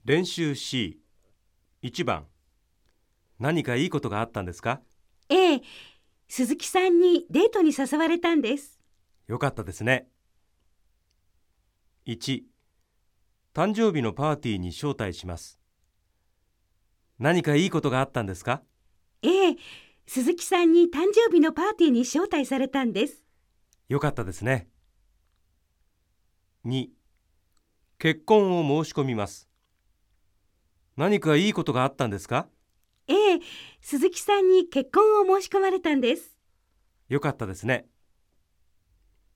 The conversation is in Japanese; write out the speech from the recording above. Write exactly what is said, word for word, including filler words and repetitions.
練習 シーいち 番。何かいいことがあったんですか？ ええ、鈴木さんにデートに誘われたんです。 よかったですね。いち、誕生日のパーティーに招待します。何かいいことがあったんですか？ ええ、鈴木さんに誕生日のパーティーに招待されたんです。 よかったですね。に、結婚を申し込みます。何かいいことがあったんですか？ ええ、鈴木さんに結婚を申し込まれたんです。 よかったですね。